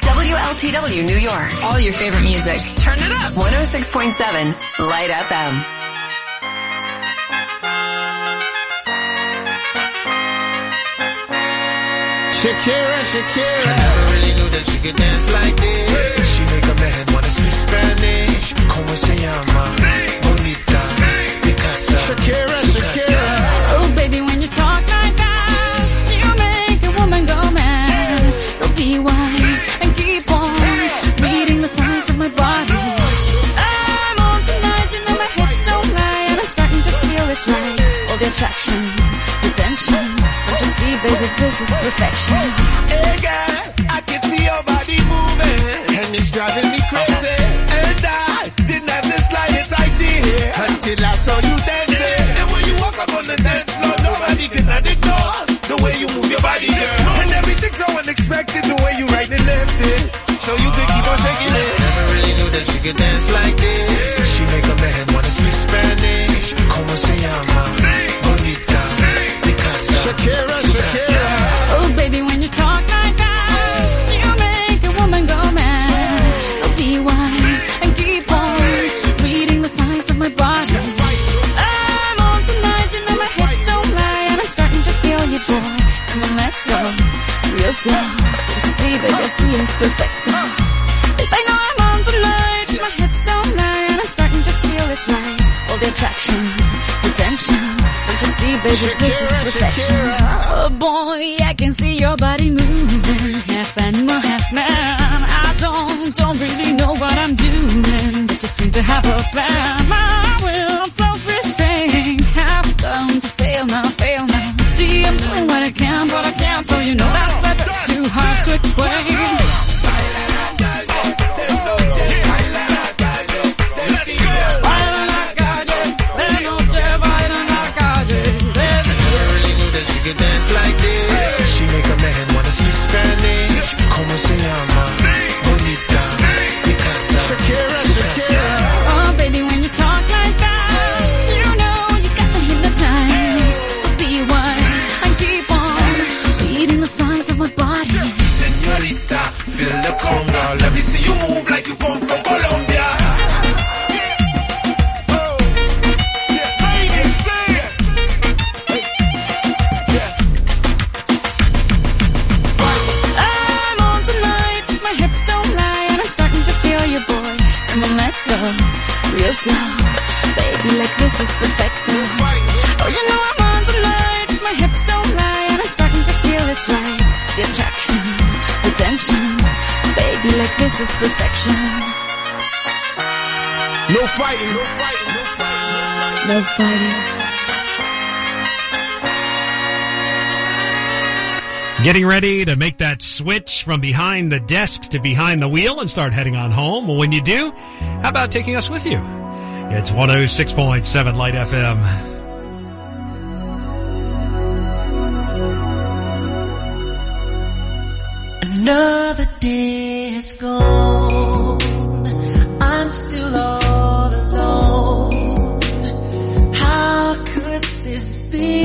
WLTW New York. All your favorite music. Just turn it up. 106.7 Light FM. Shakira, Shakira. I never really knew that she could dance like this. She make a man wanna speak Spanish. Como se llama? Bonita. Picasa. Shakira, Shakira. Oh, baby, when you talk like that, you make a woman go mad. So be wise and keep on reading the signs of my body. I'm on tonight, you know my hips don't lie, and I'm starting to feel it's right. All the attraction, the tension. Don't you see, baby, this is perfection. Hey girl, I can see your body moving, and it's driving me crazy. And I didn't have the slightest idea until I saw you dancing. And when you walk up on the dance floor, nobody can ignore the way you move your body, girl. And everything's so unexpected, the way you right and left it, so you can keep on shaking it. Never really knew that she could dance like this. She make a man wanna speak Spanish. Como se llama? Bonita. Picasa. Shakira, Shakira. Oh, baby, when you talk like that, you make a woman go mad. So be wise and keep on reading the signs of my body. I'm on tonight, you know my hips don't lie, and I'm starting to feel you, boy. Come on, let's go real slow. Don't you see, baby, I see it's perfect. I know I'm on tonight, my hips don't lie, and I'm starting to feel it's right. All the attraction, the tension. Don't you see, baby, this is perfection. Oh boy, I can see your body moving, half animal, half man. I don't really know what I'm doing, but just seem to have a plan. My will, self-restraint, have come to fail now. See, I'm doing what I can, but I can't, so you know that's a bit too hard to explain. Dance like this. She make a man wanna speak Spanish. Como se llama? Bonita. Picasa. Shakira, Shakira. Oh, baby, when you talk like that, you know you got me hypnotized. So be wise and keep on reading the signs of my body. Señorita, feel the conga. Let me see you move like you come from Colombia. Let's go real slow, baby, like this is perfect. Oh, you know I'm on tonight, my hips don't lie, and I'm starting to feel it's right. The attraction, the tension, baby, like this is perfection. No fighting, no fighting, no fighting, no fighting. Getting ready to make that switch from behind the desk to behind the wheel and start heading on home. Well, when you do, how about taking us with you? It's 106.7 Light FM. Another day has gone. I'm still all alone. How could this be?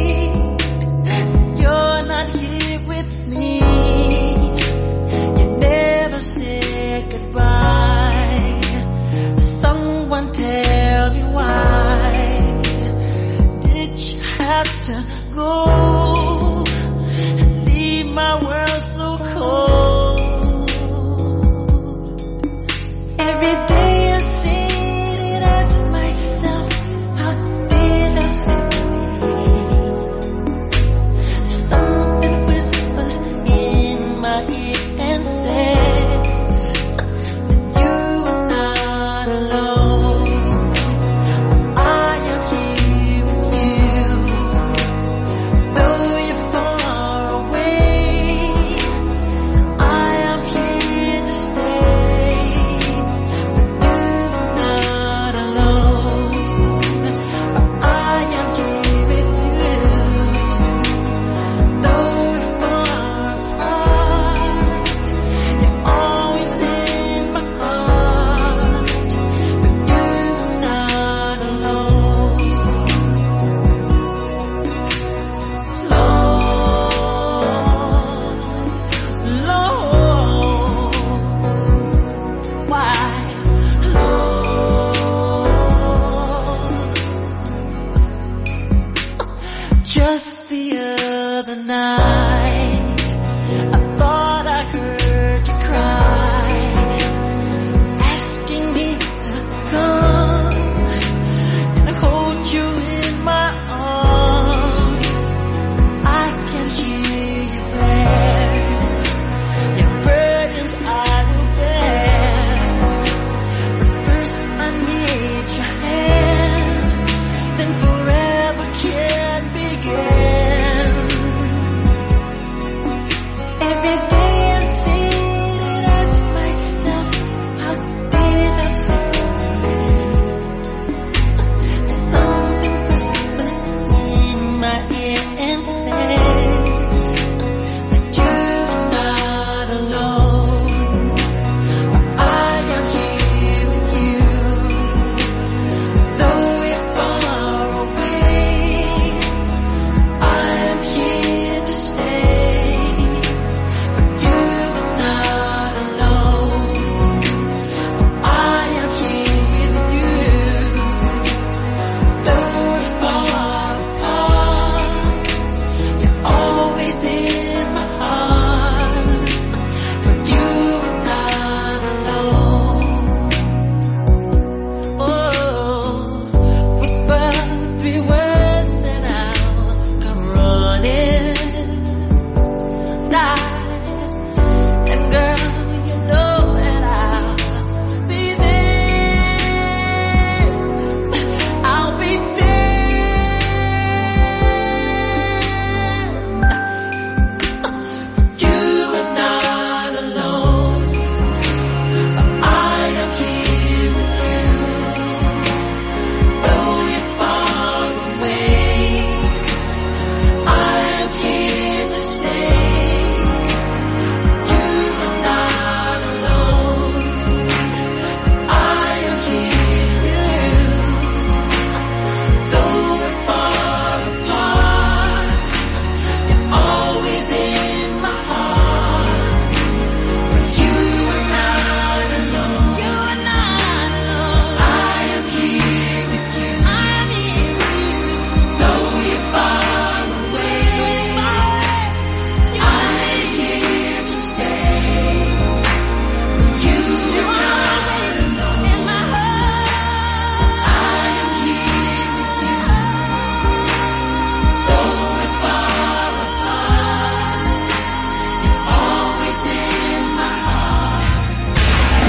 You're not here with me. You never said goodbye. Someone tell me why did you have to go and leave my world so cold? Every day I see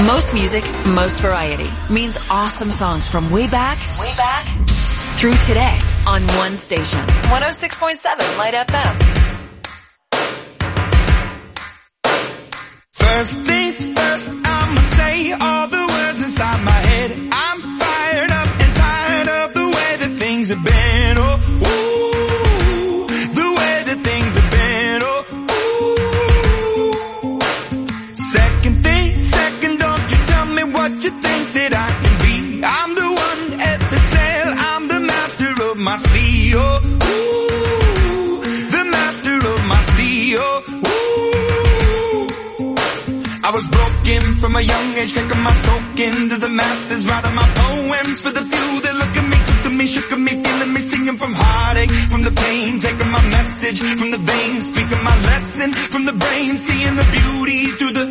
Most music, most variety means awesome songs from way back through today on one station. 106.7 Light FM. First things first, I'ma say all the words inside my head. I'm fired up and tired of the way that things have been. Oh, ooh, the way that things have been. Oh, ooh. Second thing, second, don't you tell me what you think that I can be. I'm the one at the sail, I'm the master of my sea. Oh, ooh, the master of my sea. Oh, I was broken from a young age, taking my soak into the masses, writing my poems for the few that look at me, took to me, shook at me, feeling me, singing from heartache, from the pain, taking my message from the veins, speaking my lesson from the brain, seeing the beauty through the...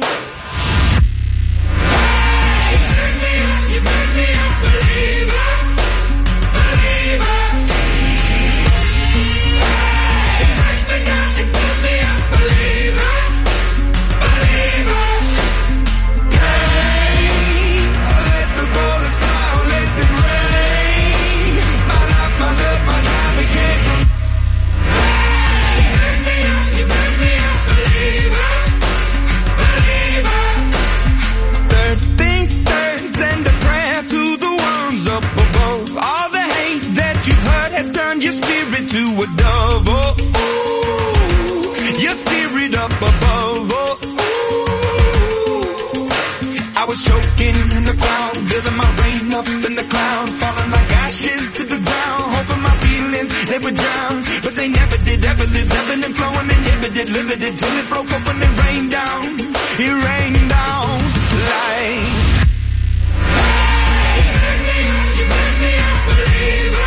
You make me a believer, believer. You make me a believer, believer. Your spirit to a dove, oh, ooh, your spirit up above, oh, ooh. I was choking in the crowd, building my rain up in the cloud, falling like ashes to the ground, hoping my feelings, they would drown, but they never did, ever lived, ebbing and flowing, inhibited, limited, till it broke up and it rained down like... You made me a believer.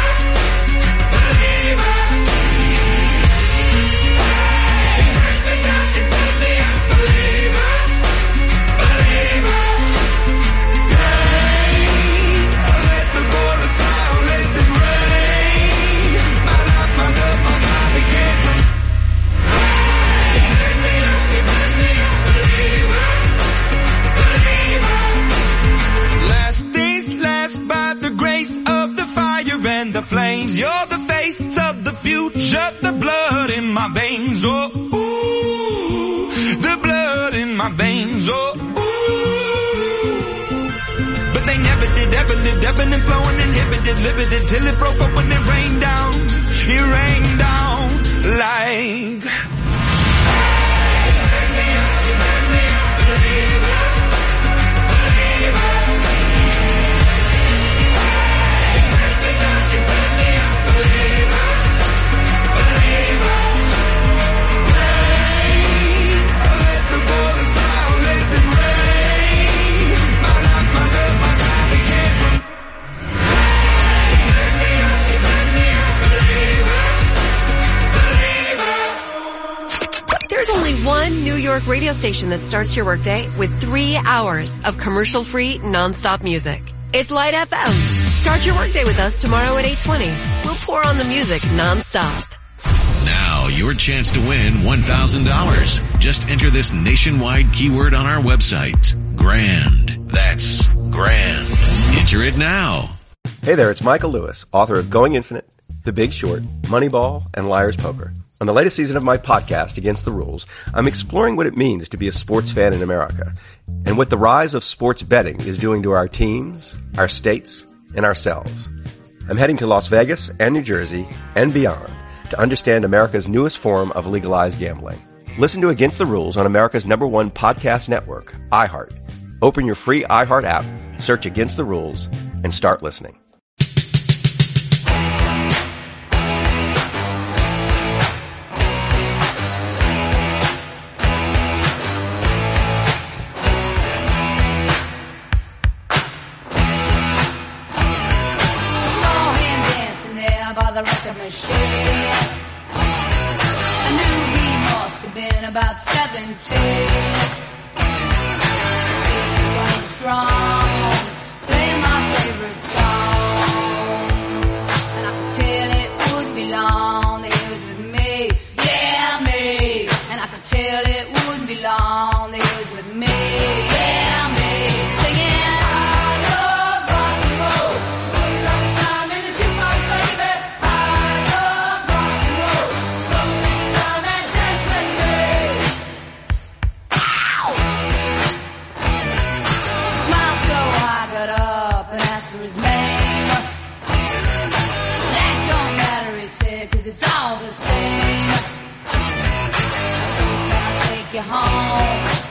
The flames, you're the face of the future, the blood in my veins, oh, ooh, the blood in my veins, oh, ooh. But they never did, ever lived, ebbing and flowing, inhibited, limited, till it broke up when it rained down like... One New York radio station that starts your workday with 3 hours of commercial-free, non-stop music. It's Light FM. Start your workday with us tomorrow at 8:20. We'll pour on the music non-stop. Now, your chance to win $1,000. Just enter this nationwide keyword on our website. Grand. That's grand. Enter it now. Hey there, it's Michael Lewis, author of Going Infinite, The Big Short, Moneyball, and Liar's Poker. On the latest season of my podcast, Against the Rules, I'm exploring what it means to be a sports fan in America and what the rise of sports betting is doing to our teams, our states, and ourselves. I'm heading to Las Vegas and New Jersey and beyond to understand America's newest form of legalized gambling. Listen to Against the Rules on America's #1 podcast network, iHeart. Open your free iHeart app, search Against the Rules, and start listening. The record machine. I knew he must have been about 17. He was strong, playing my favorite song, and I could tell it wouldn't be long that he was with me, yeah me. And I could tell it wouldn't be long that he was with me, yeah me.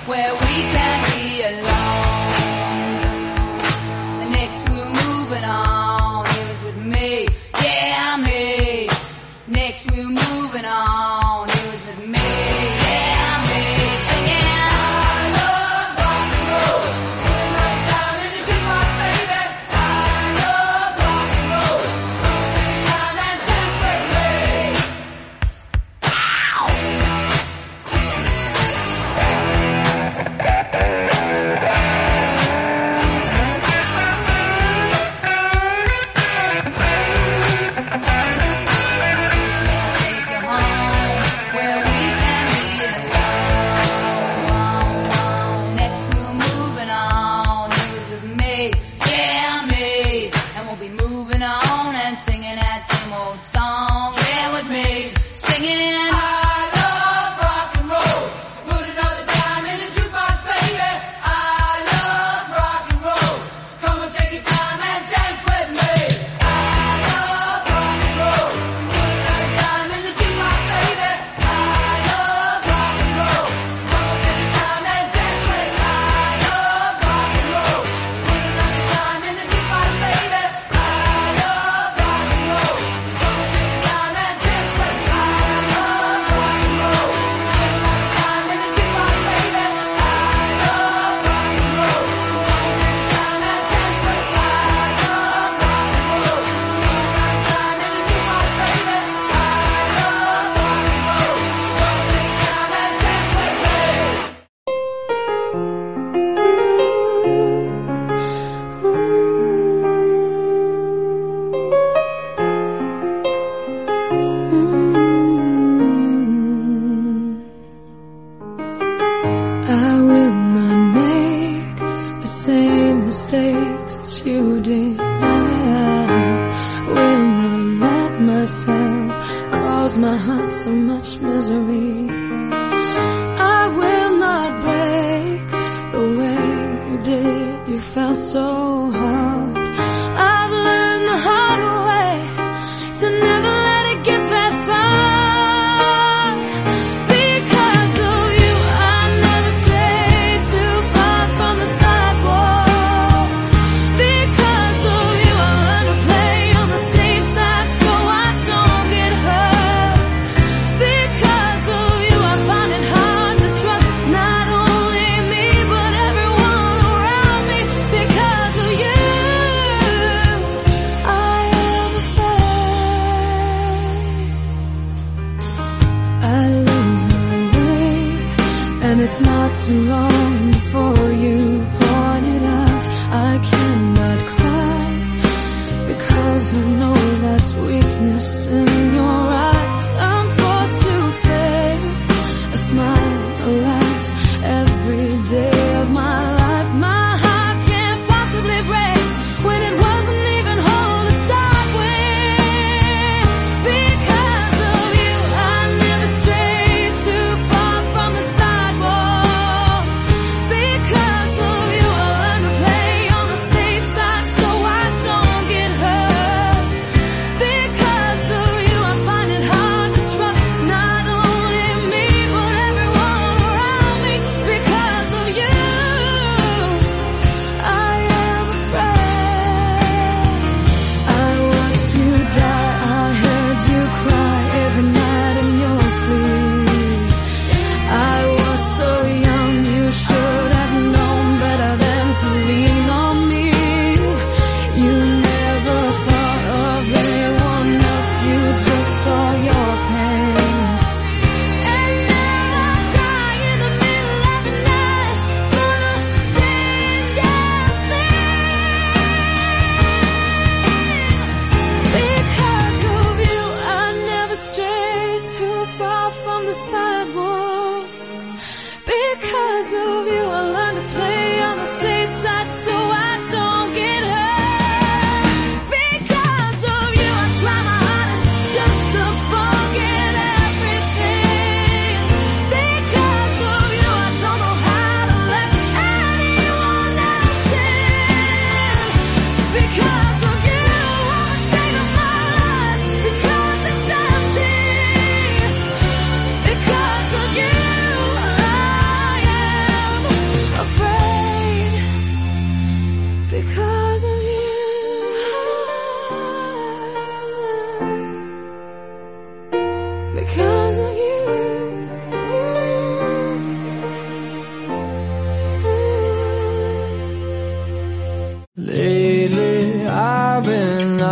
where we can be alone. The next we're moving on, it was with me, yeah, me. Next we're moving on, it was with me, yeah, me. Singing, I love rock and roll. Spend my time in the jukebox, baby. I love rock and roll. Take time and dance with me. Take you home where we can be alone. Next we're moving on, it was with me, yeah, me. And we'll be moving on and singing that same old song, yeah, with me. Singing, I love rock and roll. So put another dime in the jukebox, baby. I love rock and roll. So come and take your time and dance with me. I love rock and roll. So put another dime in the jukebox, baby. I love rock and roll. So come and take your time and dance with me. I love rock and roll. So put another dime in the jukebox, baby. I love rock and roll. So come and take your time and dance with me. I love rock and roll. So put another dime in the jukebox, baby. I love rock and roll. So come and take your time and dance with me. I love rock and roll. So put another dime in the jukebox, baby. I love rock and roll. So come and take your time and dance with me. I will not make the same mistakes that you did. I will not let myself cause my heart so much misery. I will not break the way you did. You felt so hard. I've learned the hard way to never let it get that far. Because of you, I never strayed too far from the sidewalk. Because of you, I learned to play on the safe side so I don't get hurt. Because of you, I find it hard to trust not only me but everyone around me. Because of you.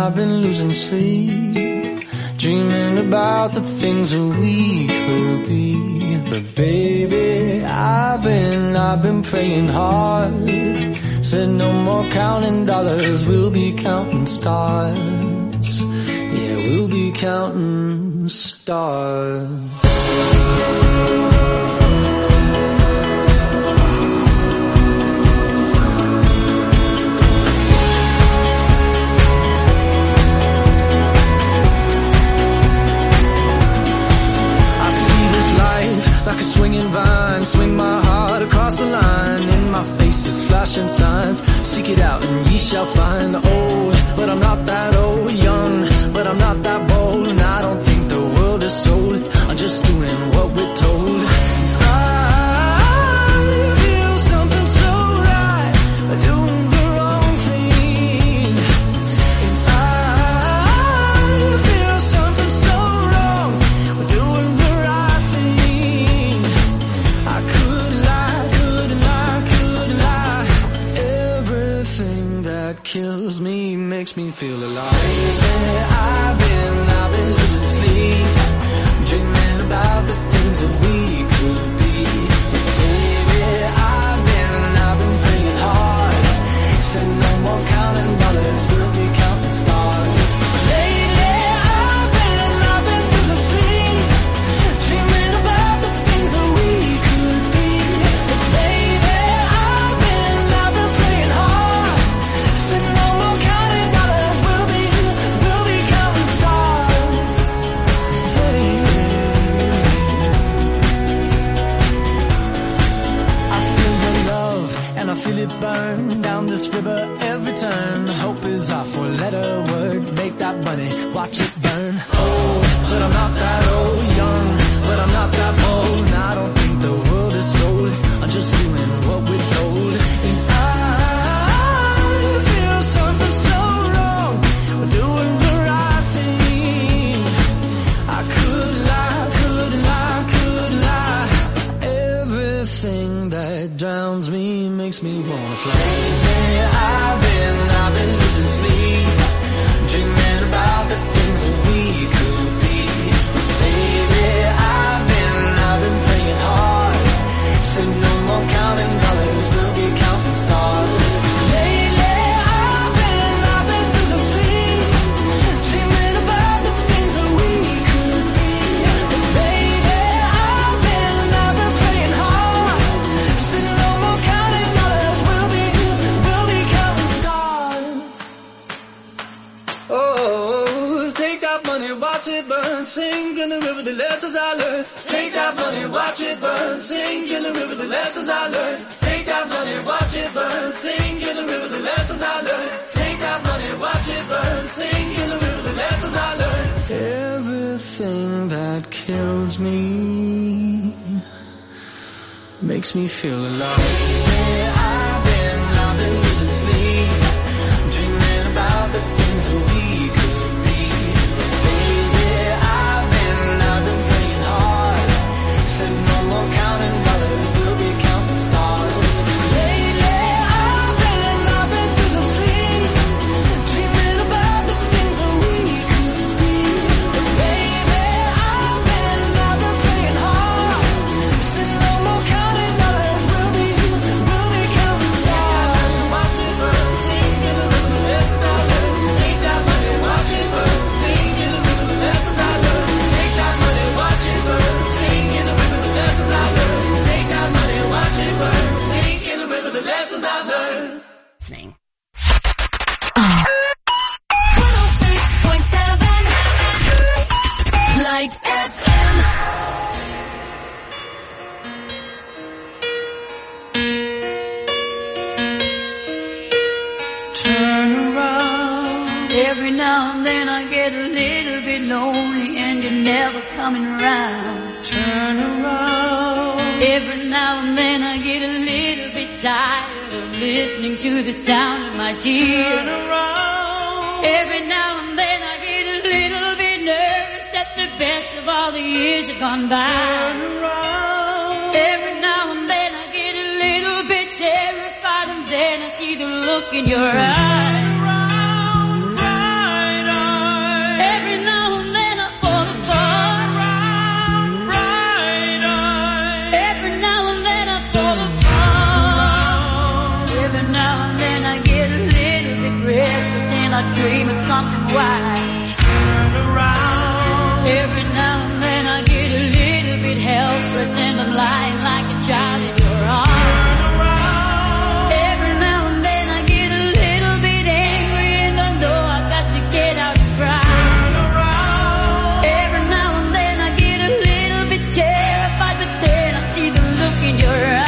I've been losing sleep, dreaming about the things that we could be. But baby, I've been praying hard. Said no more counting dollars, we'll be counting stars. Yeah, we'll be counting stars. Like a swinging vine, swing my heart across the line. In my face is flashing signs. Seek it out and ye shall find. Old, but I'm not that old. Young, but I'm not that bold. And I don't think the world is sold. I'm just doing what we're told. I feel something so right, doing the wrong thing. And I feel something so wrong, doing the right thing. I could lie, could lie. Everything that kills me makes me feel alive. I've been losing sleep, dreaming about the things that we could be. Baby, I've been praying hard. Said no more counting dollars, we'll be counting stars. Lately, I've been losing sleep, dreaming about the things that we could be. Baby, I've been praying hard. Said no more counting dollars, we'll be counting stars. I feel your love and I feel it burn down this river every turn. Hope is our four-letter word. Make that money, watch it burn. Old, but I'm not that old. Young, but I'm not that bold. And I don't think the world is sold. I'm just doing what we're told. And I feel something so wrong, we're doing the right thing. I could lie, could lie. Everything that drowns me makes me wanna fly. I've been losing sleep, dreaming about the things that we could be. Baby, I've been praying hard. Said no more counting dollars, we'll be counting stars. Lately, I've been losing sleep, dreaming about the things that we could be. Baby, I've been praying hard. Said no more counting dollars, we'll be counting stars. Oh, take that money, watch it burn. Sing in the river the lessons I learned. Take that money, watch it burn. Sing in the river the lessons I learned. Take that money, watch it burn. Sing in the river the lessons I learned. Take that money, watch it burn. Sing in the river the lessons I learned. Everything that kills me makes me feel alive. I've been losing sleep, dreaming about the things that we could be. Baby, I've been praying hard. Said no more counting dollars, we'll be counting stars. Lately, I've been losing sleep, dreaming about the things that we could be. Baby, I've been praying hard. Said no more counting dollars, we'll be counting stars. Watch it burn, sing in the river the lessons I learned. Take that money, watch it burn, sing in the river the lessons I learned. Take that money, watch it burn, sing in the river the lessons I learned. Take that money, watch it burn, sing in the river the lessons I learned. Listening. 106.7 Light FM. Turn around. Every now and then I get a little bit lonely and you're never coming around. Turn around. Every now and then I get a little bit tired of listening to the sound of my tears. Turn around. Every now and then I get a little bit nervous that the best of all the years have gone by. Turn around. Every now and then I get a little bit terrified and then I see the look in your eyes. Right dream of something wild. Turn around. Every now and then I get a little bit helpless and I'm lying like a child in your arms. Turn around. Every now and then I get a little bit angry and I know I've got to get out and cry. Turn around. Every now and then I get a little bit terrified, but then I see the look in your eyes.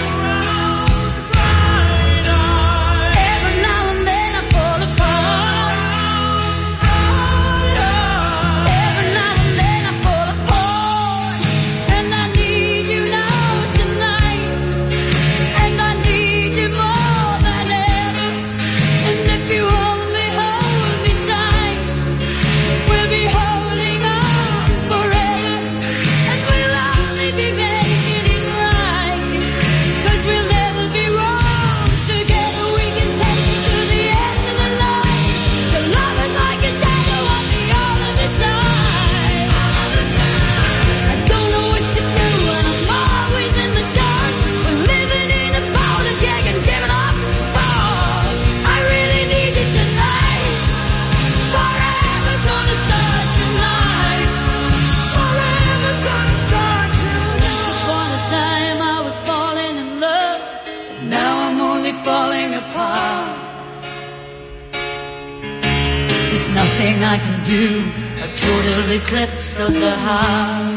I can do a total eclipse of the heart.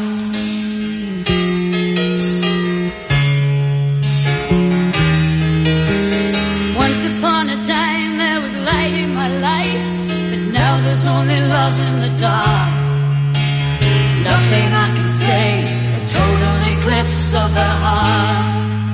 Once upon a time there was light in my life, but now there's only love in the dark. Nothing I can say, a total eclipse of the heart.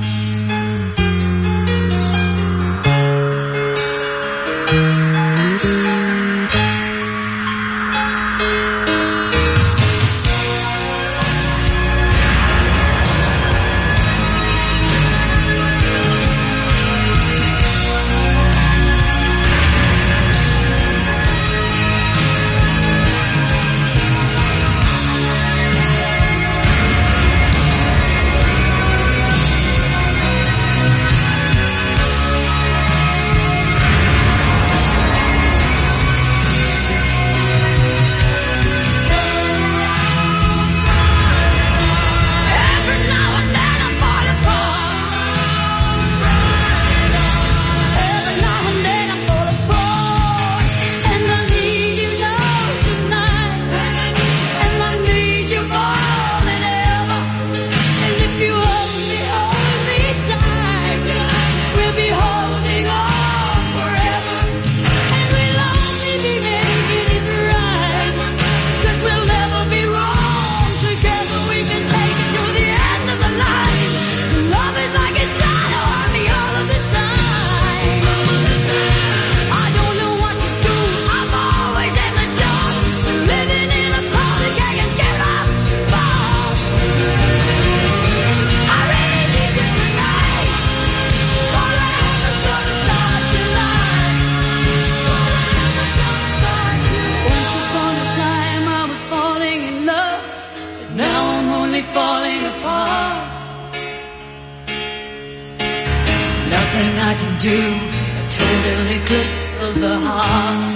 I can do a total eclipse of the heart.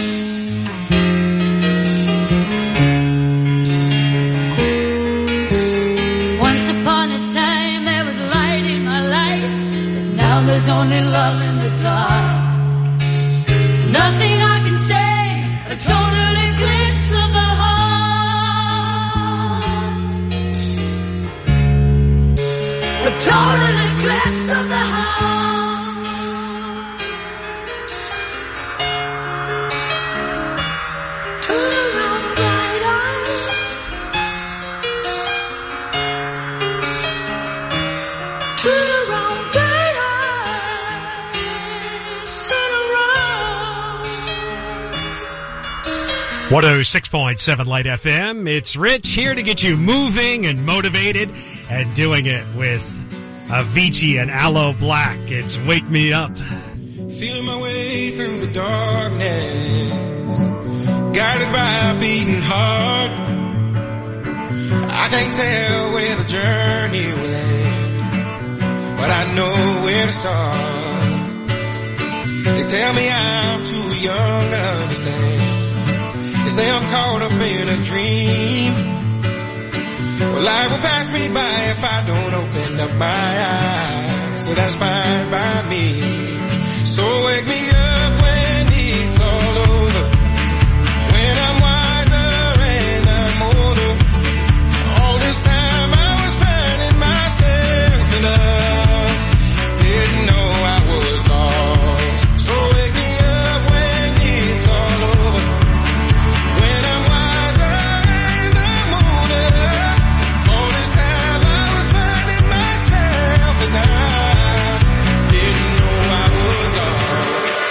Once upon a time there was light in my life, but now there's only love in the dark. Nothing I can say, a total eclipse of the heart. A total eclipse of the heart. Turn around, bright eyes, turn around. 106.7 Light FM. It's Rich here to get you moving and motivated and doing it with Avicii and Aloe Black. It's Wake Me Up. Feeling my way through the darkness, guided by a beating heart. I can't tell where the journey will end, but I know where to start. They tell me I'm too young to understand. They say I'm caught up in a dream. Well, life will pass me by if I don't open up my eyes. So that's fine by me. So wake me up when it's all over, when I'm wiser and I'm older. All this time I was finding myself and I didn't know I was lost. So wake me up when it's all over, when I'm wiser and I'm older. All this time I was finding myself and I didn't know I was lost.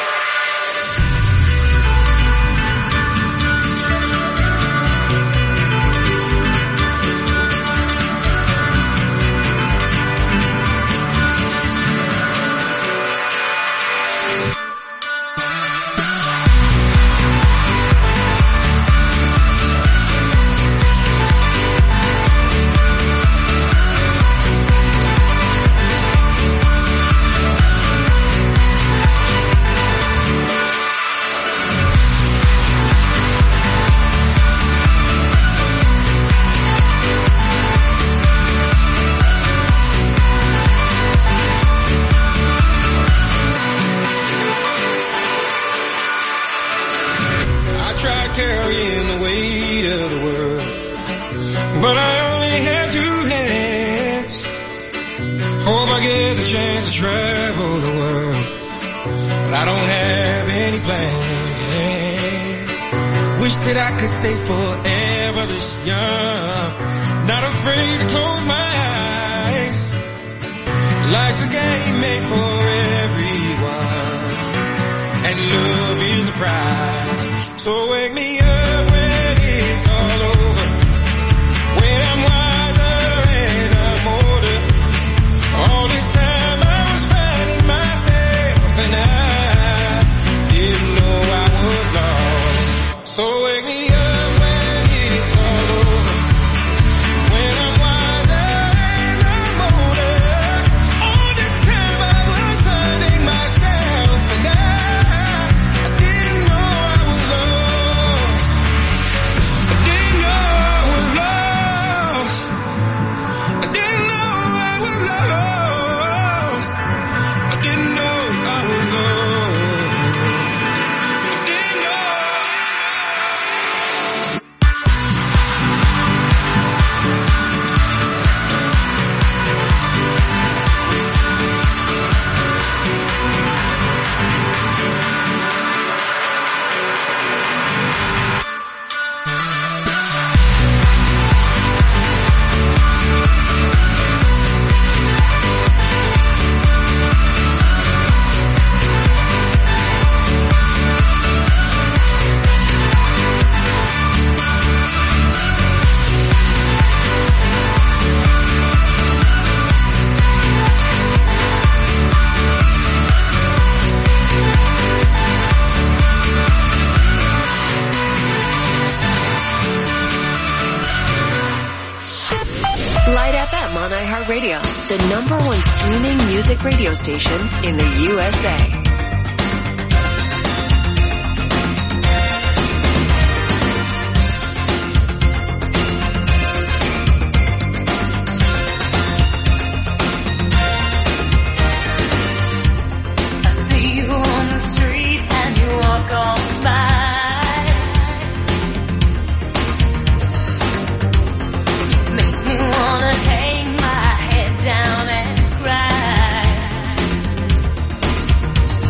I tried carrying the weight of the world, but I only had two hands. Hope I get the chance to travel the world, but I don't have any plans. Wish that I could stay forever this young, not afraid to close my eyes. Life's a game made for everyone, and love is the prize. So wake me up when it's all over, when I'm wiser and I'm older. All this time I was finding myself and I didn't know I was lost. So wake me up when it's all over, when I'm wiser and I'm older. All this time I was finding myself and I didn't know I was lost. I didn't know I was lost. I didn't know I was lost. I didn't know I was lost. I didn't know. Light FM on iHeartRadio, the #1 streaming music radio station in the USA. I see you on the street and you walk on by. Make me wanna hang my head down and cry.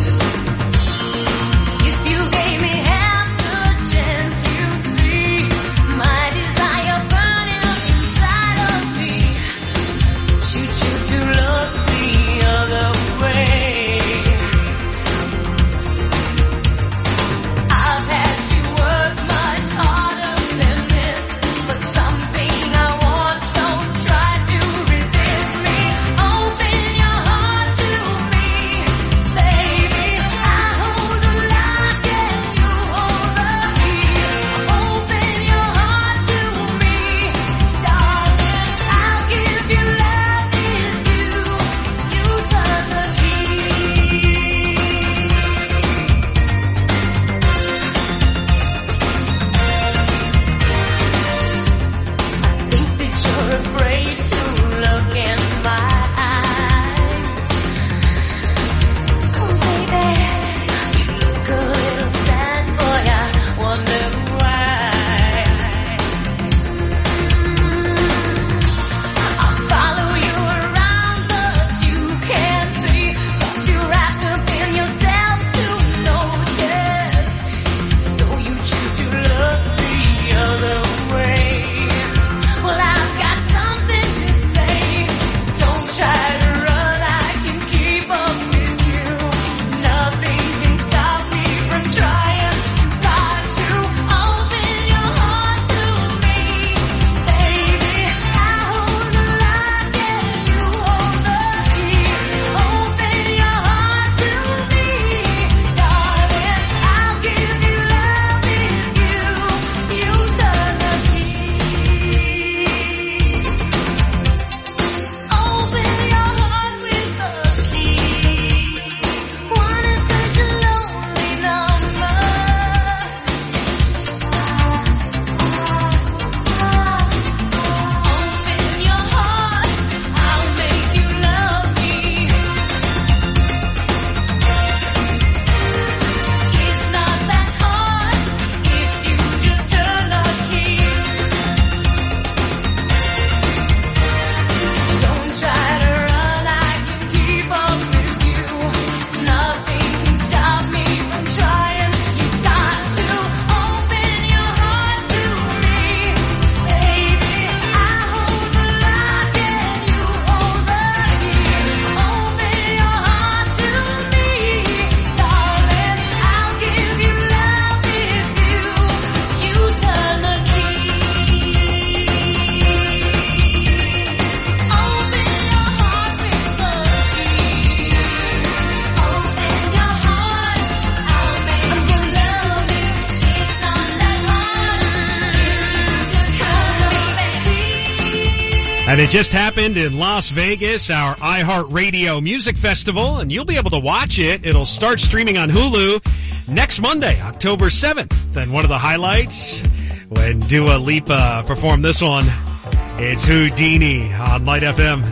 And it just happened in Las Vegas, our iHeartRadio Music Festival, and you'll be able to watch it. It'll start streaming on Hulu next Monday, October 7th. And one of the highlights, when Dua Lipa performed this one, it's Houdini on Light FM.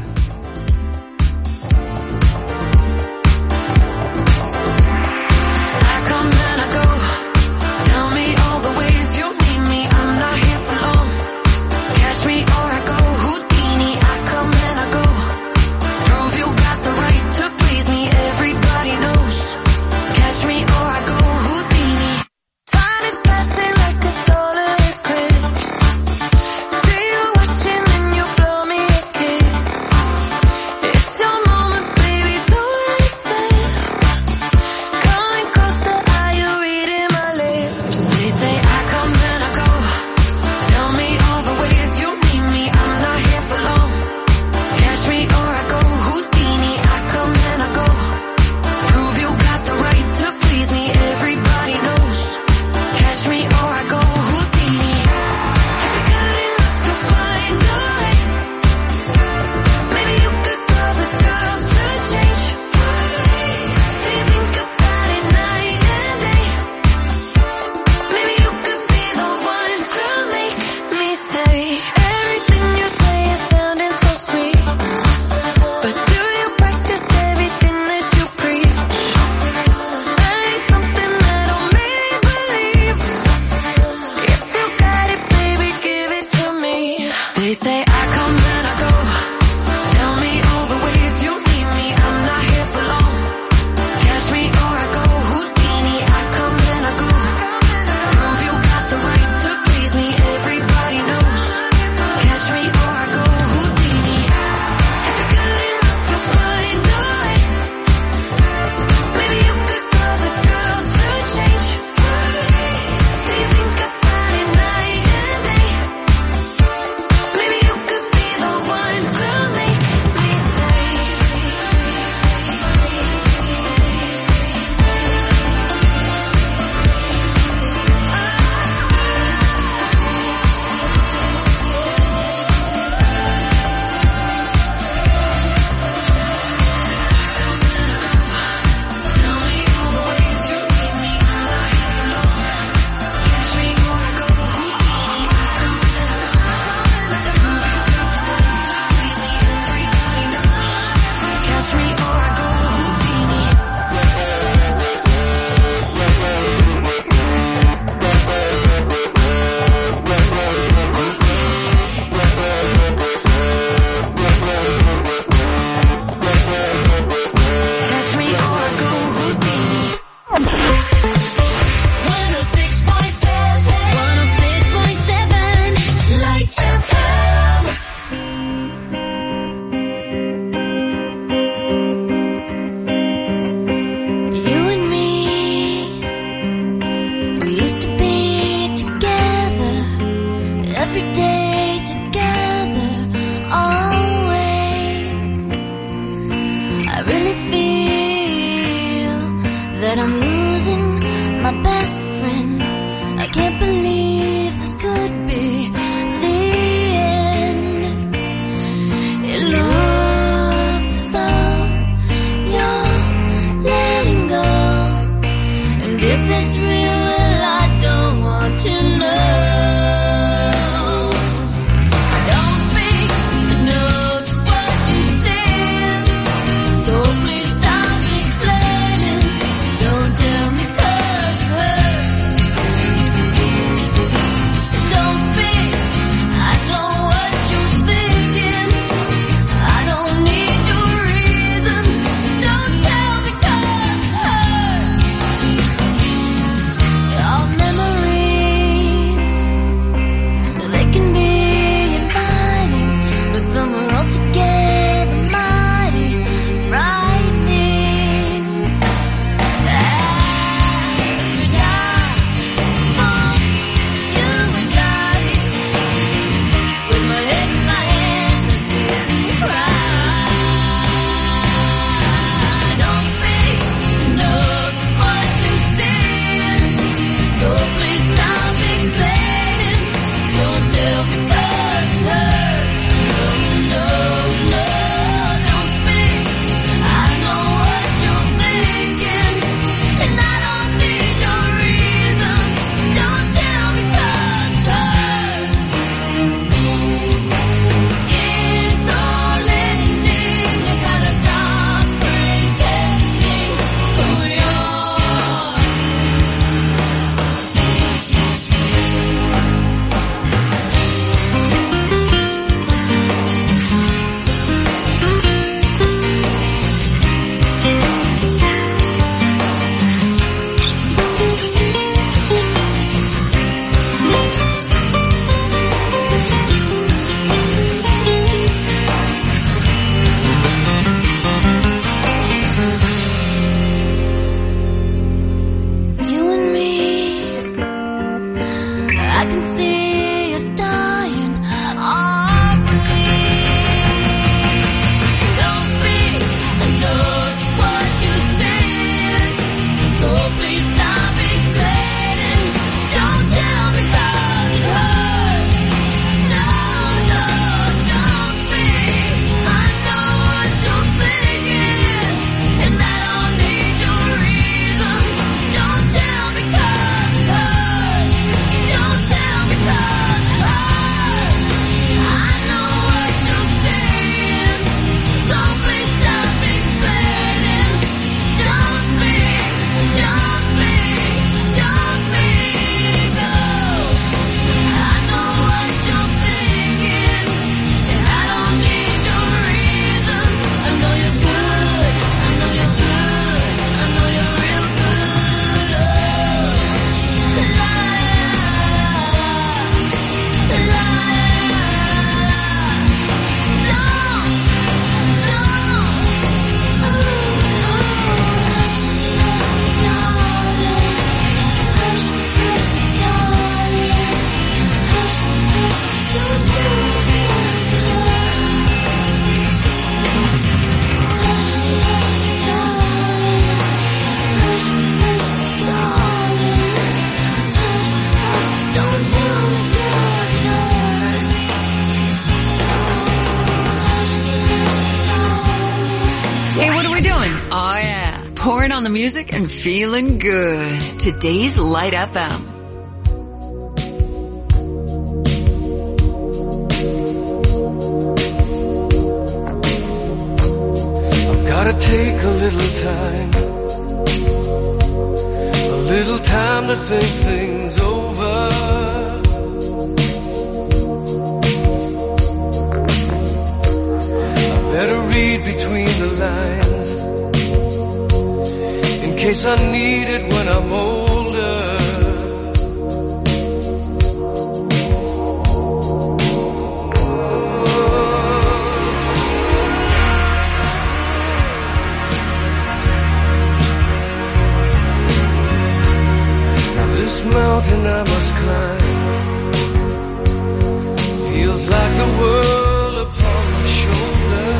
on the music and feeling good. Today's Light FM. I've gotta take a little time to think things over. Better read between the lines in case I need it when I'm older. Now this mountain I must climb feels like the world upon my shoulder.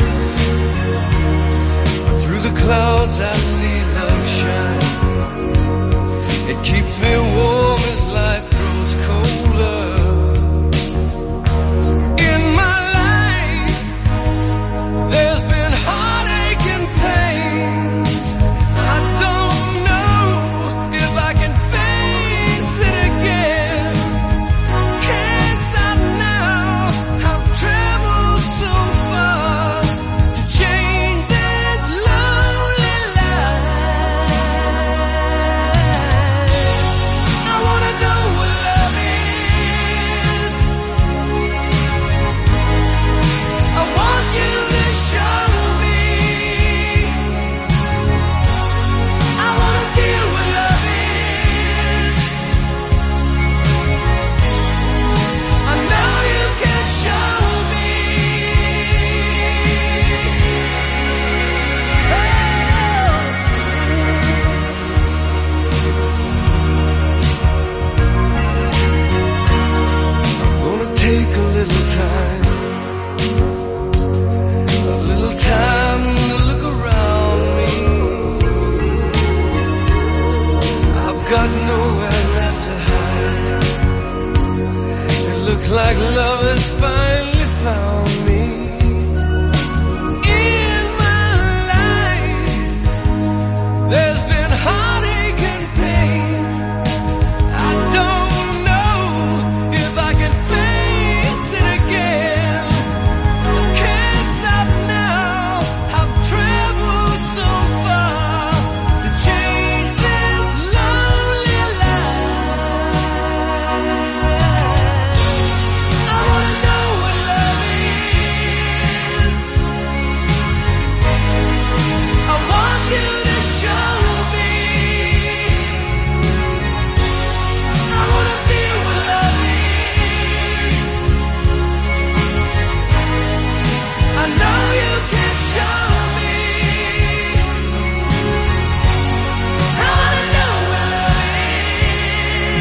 Clouds I see love shine. It keeps me warm as life grows colder. In my life there's been heartache and pain. I don't know if I can face it again. Can't stop now. I've traveled so far to change this love. Like love has finally found me. In my life there's been heartache and pain. I don't know if I can face it again. I can't stop now. I've traveled so far to change this lonely life. I wanna know what love is. I want you to show me. I wanna feel what love is. I know you can show me. I wanna know what love is.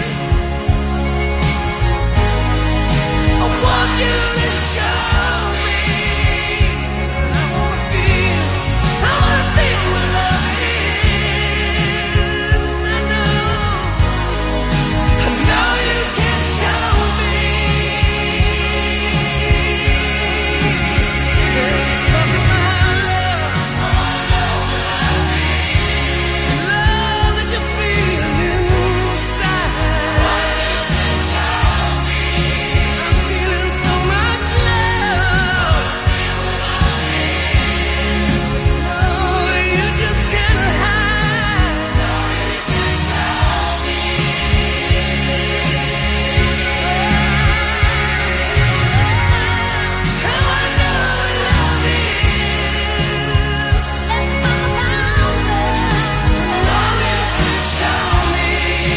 I want you to show me. I wanna feel what love is. I know you can show me. Let's talk about love that you feel inside. I'm feeling so much love. Oh, you just can't hide. I wanna know what love is. Let's talk about love you can show me.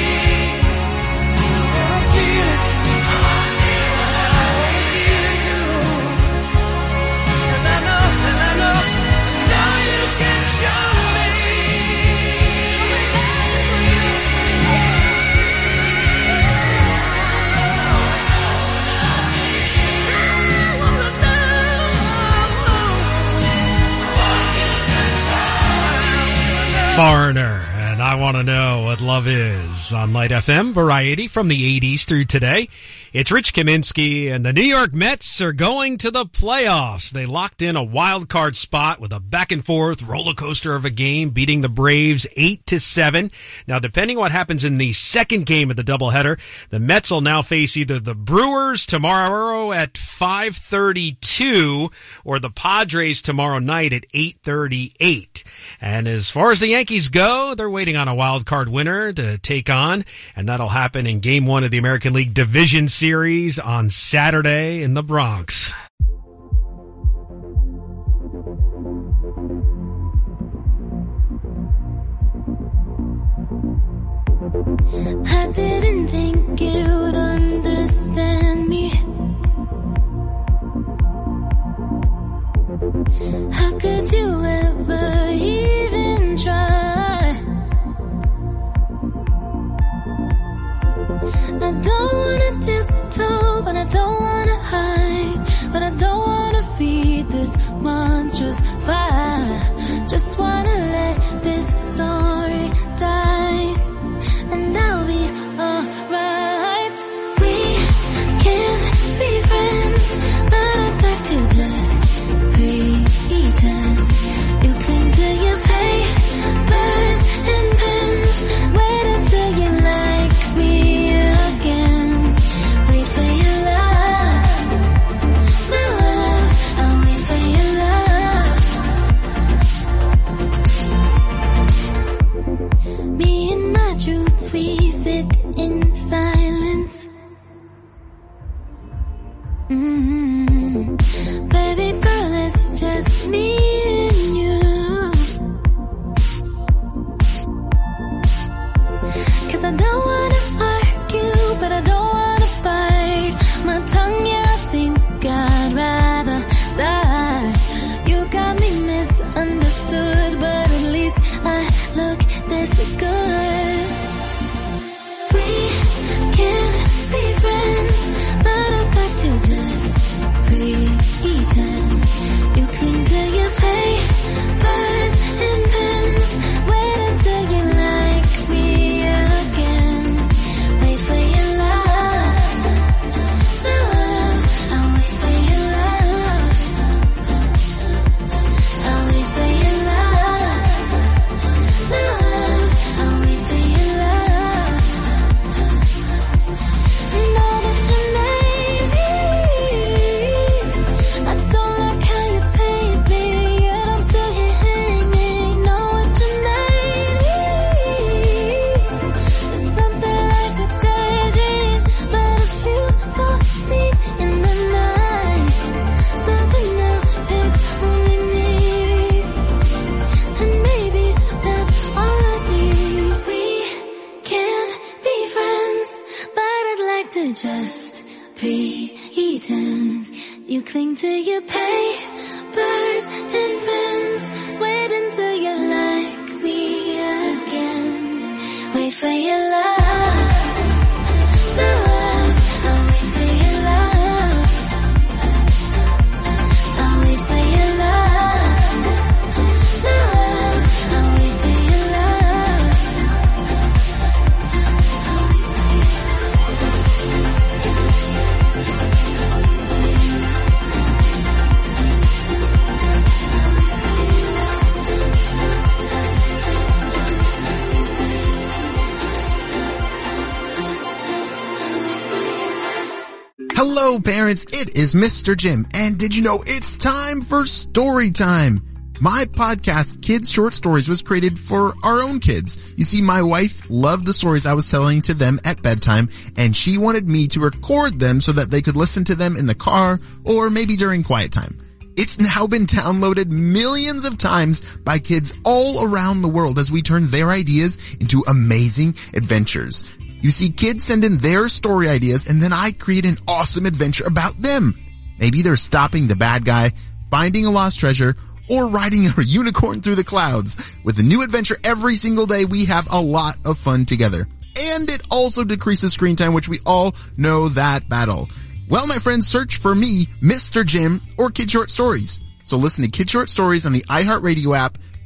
I wanna feel it. I wanna feel it too. And I know you can show me. Foreigner and and I Want to Know What Love Is on Light FM, variety from the 80s through today. It's Rich Kaminsky, and the New York Mets are going to the playoffs. They locked in a wild card spot with a back-and-forth roller coaster of a game, beating the Braves 8-7. Now, depending on what happens in the second game of the doubleheader, the Mets will now face either the Brewers tomorrow at 5:32 or the Padres tomorrow night at 8:38. And as far as the Yankees go, they're waiting on a wild card winner to take on, and that'll happen in Game 1 of the American League Division Series on Saturday in the Bronx. I didn't think you would understand me. How could you ever even try? I don't wanna tiptoe, but I don't wanna hide. But I don't wanna feed this monstrous fire. Just wanna let this story die, and I'll be alright. We can't be friends, but I'd like to just pretend. You cling to your papers and pens. Wait until you like me again. Wait for your love, my love. I'll wait for your love. Me and my truth, we sit in silence. Baby girl, it's just me and you. 'Cause I don't wanna argue, but I don't wanna fight. My tongue, yeah, I think I'd rather die. You got me misunderstood, but at least I look this good. We can't be friends, but I'd like to just pretend. You cling to your papers and pens. Wait until you like me again. Wait for your love, my love. I'll wait for your love. I'll wait for your love, my love. I'll wait for your love. Know that you made me. I don't like how you paid me, yet I'm still here hanging. Know what you made me. It's something like a daydream, but I feel so deep in the night. Something now, it's only me, and maybe that's all I need. We can't be friends, but I'd like to just pretend. You cling to your papers and pens. Wait until you like me again. Wait for your love, my love. I'll wait for your love. I'll wait for your love, my love. I'll wait for your love. Hello, parents. It is Mr. Jim. And did you know it's time for story time? My podcast, Kids Short Stories, was created for our own kids. You see, my wife loved the stories I was telling to them at bedtime, and she wanted me to record them so that they could listen to them in the car or maybe during quiet time. It's now been downloaded millions of times by kids all around the world as we turn their ideas into amazing adventures. You see, kids send in their story ideas, and then I create an awesome adventure about them. Maybe they're stopping the bad guy, finding a lost treasure, or riding a unicorn through the clouds. With a new adventure every single day, we have a lot of fun together. And it also decreases screen time, which we all know that battle. Well, my friends, search for me, Mr. Jim, or Kid Short Stories. So listen to Kid Short Stories on the iHeartRadio app,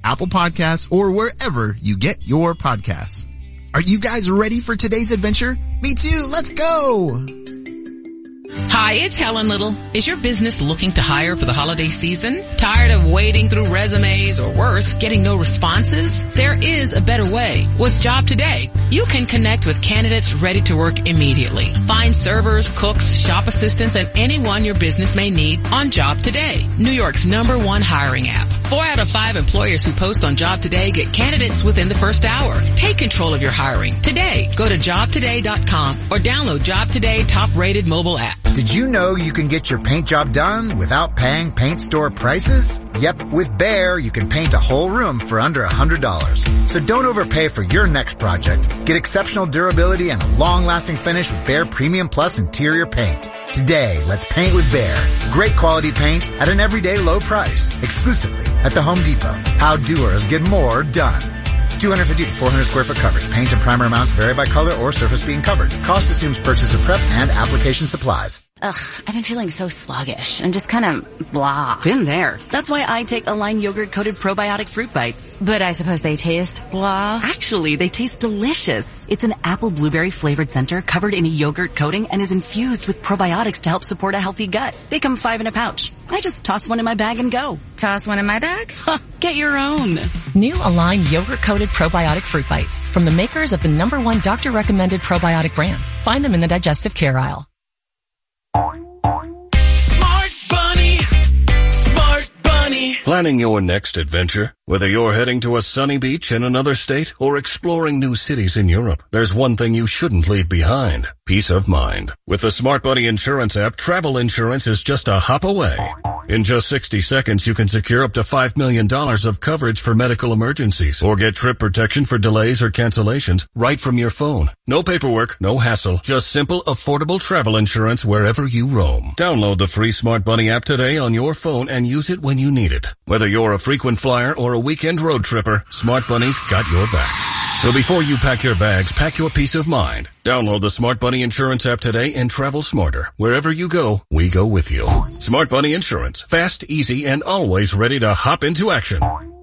Apple Podcasts, or wherever you get your podcasts. Are you guys ready for today's adventure? Me too. Let's go. Hi, it's Helen Little. Is your business looking to hire for the holiday season? Tired of wading through resumes, or worse, getting no responses? There is a better way. With Job Today, you can connect with candidates ready to work immediately. Find servers, cooks, shop assistants, and anyone your business may need on Job Today, New York's #1 hiring app. 4 out of 5 employers who post on Job Today get candidates within the first hour. Take control of your hiring today. Go to jobtoday.com or download Job Today top-rated mobile app. Did you know you can get your paint job done without paying paint store prices? Yep, with Behr, you can paint a whole room for under $100. So don't overpay for your next project. Get exceptional durability and a long-lasting finish with Behr Premium Plus interior paint. Today, let's paint with Behr. Great quality paint at an everyday low price. Exclusively at the Home Depot. How doers get more done. 250 to 400 square foot coverage. Paint and primer amounts vary by color or surface being covered. Cost assumes purchase of prep and application supplies. Ugh, I've been feeling so sluggish. I'm just kind of blah. Been there. That's why I take Align yogurt-coated probiotic fruit bites. But I suppose they taste blah. Actually, they taste delicious. It's an apple blueberry flavored center covered in a yogurt coating and is infused with probiotics to help support a healthy gut. They come 5 in a pouch. I just toss one in my bag and go. Toss one in my bag? Get your own. New Align yogurt-coated probiotic fruit bites from the makers of the #1 doctor-recommended probiotic brand. Find them in the digestive care aisle. Smart Bunny. Smart Bunny. Planning your next adventure? Whether you're heading to a sunny beach in another state or exploring new cities in Europe, there's one thing you shouldn't leave behind: peace of mind. With the Smart Bunny Insurance app, travel insurance is just a hop away. In just 60 seconds, you can secure up to $5 million of coverage for medical emergencies or get trip protection for delays or cancellations right from your phone. No paperwork, no hassle, just simple, affordable travel insurance wherever you roam. Download the free Smart Bunny app today on your phone and use it when you need it. Whether you're a frequent flyer or a weekend road tripper, Smart Bunny's got your back. So before you pack your bags, pack your peace of mind. Download the Smart Bunny Insurance app today and travel smarter. Wherever you go, we go with you. Smart Bunny Insurance. Fast, easy, and always ready to hop into action.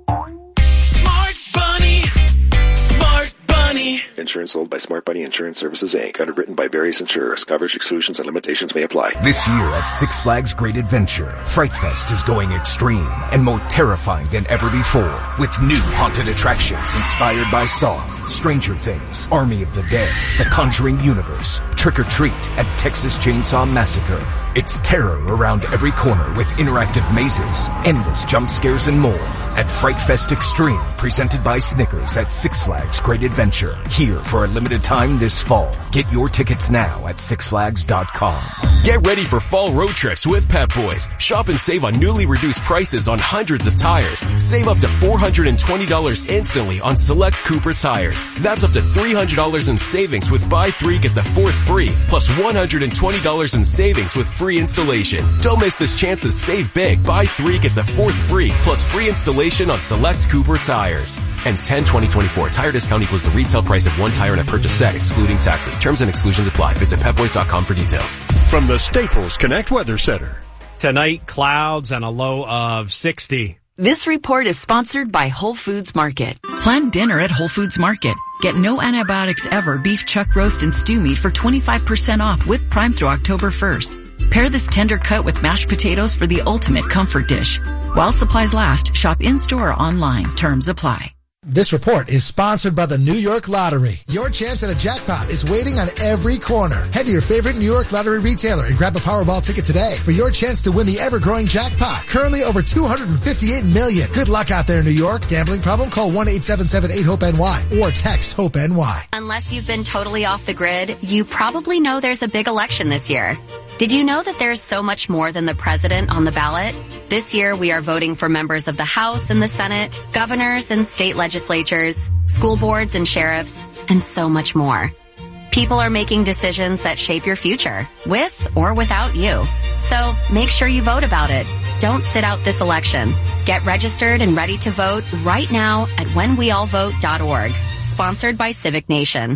Smart Bunny. Smart Bunny. Insurance sold by Smart Bunny Insurance Services, Inc. Underwritten by various insurers. Coverage exclusions and limitations may apply. This year at Six Flags Great Adventure, Fright Fest is going extreme and more terrifying than ever before, with new haunted attractions inspired by Saw, Stranger Things, Army of the Dead, The Conjuring Universe, Trick or Treat, and Texas Chainsaw Massacre. It's terror around every corner with interactive mazes, endless jump scares, and more at Fright Fest Extreme, presented by Snickers at Six Flags Great Adventure. Here for a limited time this fall. Get your tickets now at sixflags.com. Get ready for fall road trips with Pep Boys. Shop and save on newly reduced prices on hundreds of tires. Save up to $420 instantly on select Cooper tires. That's up to $300 in savings with buy 3 get the 4th free, plus $120 in savings with free installation. Don't miss this chance to save big. Buy 3 get the 4th free, plus free installation on select Cooper tires. Ends 10/20/24. Tire discount equals the retail price of one tire in a purchase set, excluding taxes. Terms and exclusions apply. Visit petboys.com for details. From the Staples Connect Weather Center. Tonight, clouds and a low of 60. This report is sponsored by Whole Foods Market. Plan dinner at Whole Foods Market. Get no antibiotics ever beef chuck roast and stew meat for 25% off with Prime through October 1st. Pair this tender cut with mashed potatoes for the ultimate comfort dish. While supplies last, shop in-store or online. Terms apply. This report is sponsored by the New York Lottery. Your chance at a jackpot is waiting on every corner. Head to your favorite New York Lottery retailer and grab a Powerball ticket today for your chance to win the ever-growing jackpot. Currently over $258 million. Good luck out there, New York. Gambling problem? Call 1-877-8-HOPE-NY or text HOPE-NY. Unless you've been totally off the grid, you probably know there's a big election this year. Did you know that there's so much more than the president on the ballot? This year, we are voting for members of the House and the Senate, governors and state legislatures, school boards and sheriffs, and so much more. People are making decisions that shape your future, with or without you. So make sure you vote about it. Don't sit out this election. Get registered and ready to vote right now at whenweallvote.org. Sponsored by Civic Nation.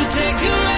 take you